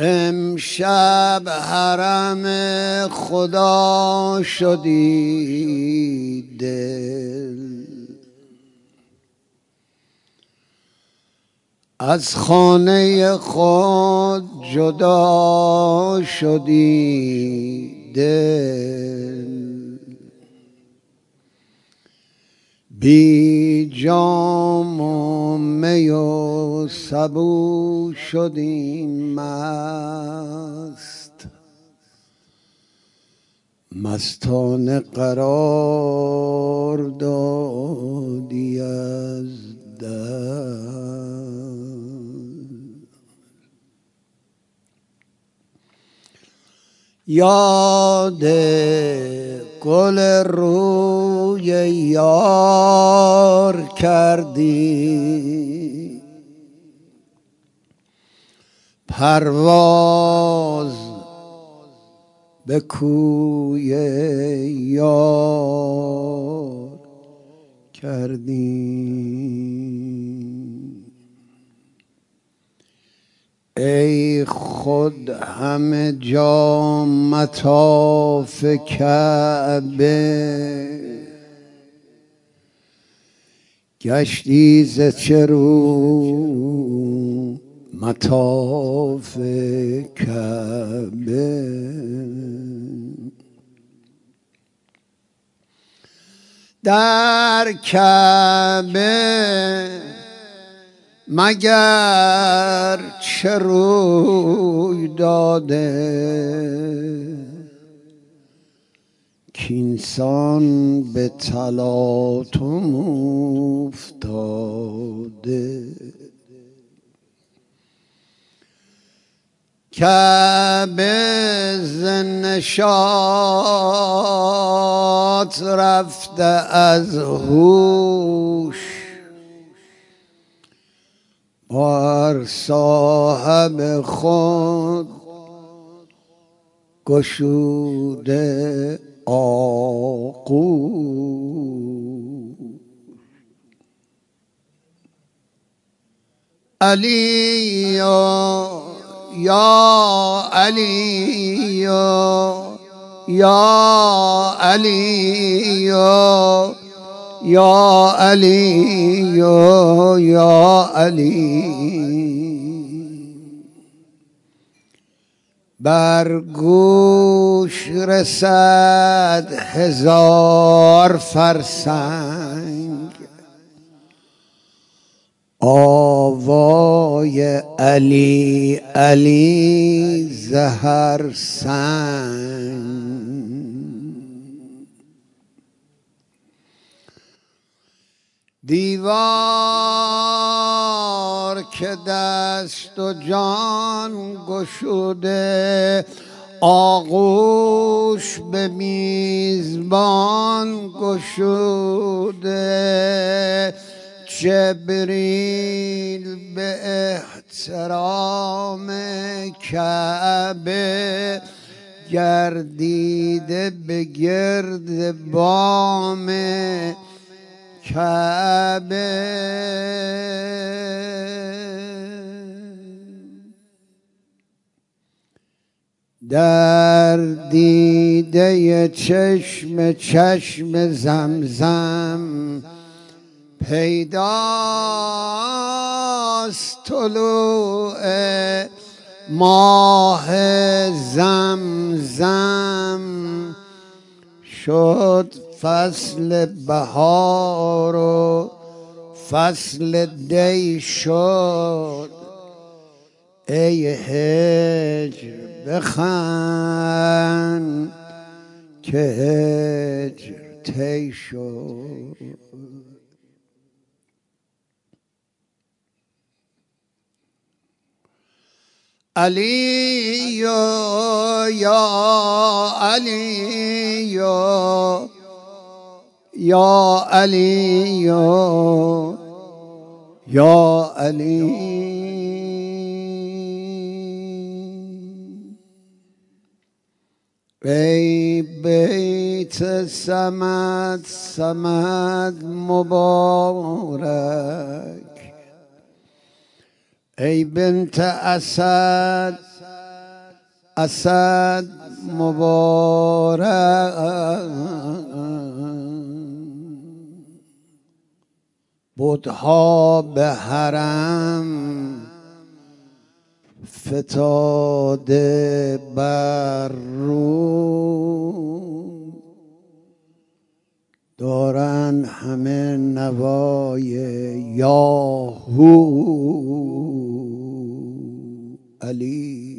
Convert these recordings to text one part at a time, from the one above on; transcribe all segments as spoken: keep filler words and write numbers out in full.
امشب حرم خدا شدی دل، از خانه خود جدا شدی دل، بی جام و می و سبو شدی مست، مستانه قرار دادی از دست. یاد گل روی یار کردی، پرواز به کوی یار کردی. ای خود همه جا مطاف کعبه، گشتی ز چه رو مطاف کعبه. در کعبه مگر چه روی داده، کینسان به تلاطم افتاده. کعبه ز نشاط رفته از هوش، بر صاحب خود گشوده آغوش. علی یا علی یا علی یا علی یا علی، بر گوش رسد هزار فرسنگ، آوای علی علی ز هر سنگ. دیوار که دست و جان گشوده، آغوش به میزبان گشوده. جبریل به احترام کعبه، گردیده به گرد بام کعبه. در دیده چشم چشم زمزم، پیداست طلوع ماه زمزم. شد فصل بهار و فصل دی شد، ای هجر بخند که هجر طی شد. علی یا علی یا علی یا علی. ای بیت صمد صمد مبارک، ای بنت اسد اسد مبارک بتها به حرم فتاده بر رو دارن همه نوای یاهو علی.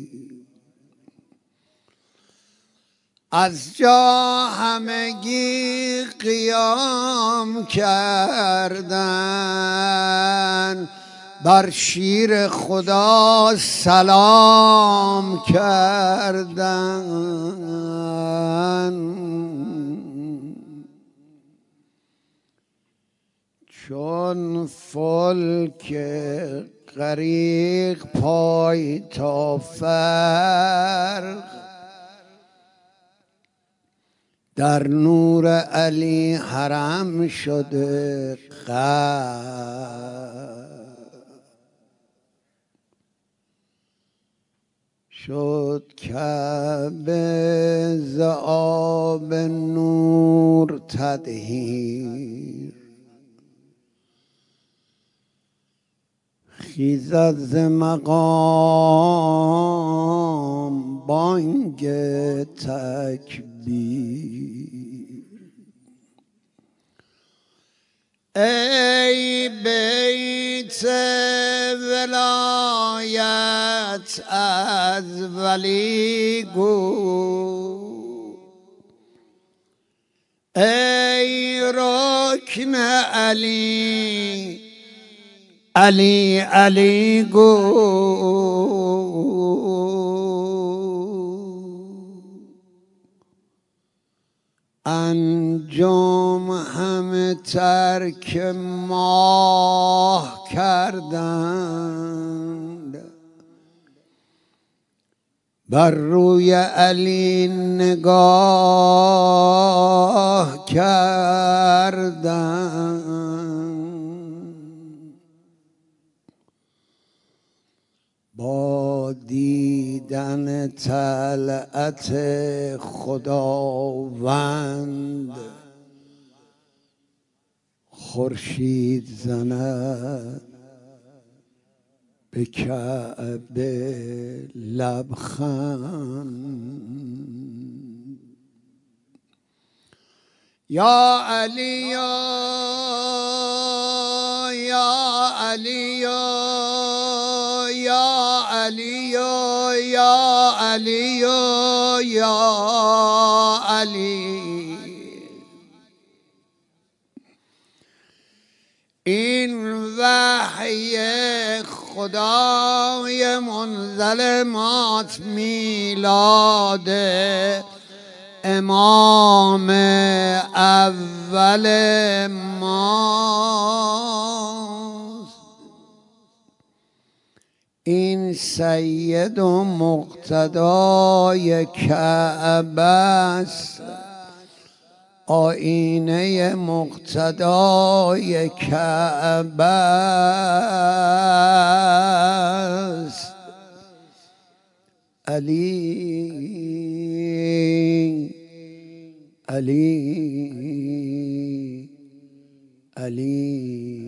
از جا همگی قیام کردن بر شیر خدا سلام کردن چون فلک غریق پای تا فرق در نور علی حرم شده غرق شد کعبه ز آب نور تطهیر خیزد ز مقام بانگ تکبیر. ای بیت ولایت از ولی گو ای رکن علی علی علی گو انجم همه ترک ماه کردند بر روی علی نگاه کردند با دیدن طلعت خداوند خورشید زند به کعبه لبخند. یا علی یا علی یا علی یا علی یا علی این وحی خدای منزل مات میلاد امام اول ماست. این سید و مقتدای کعبه است آینه مقتدای کعبه است. علی علی علی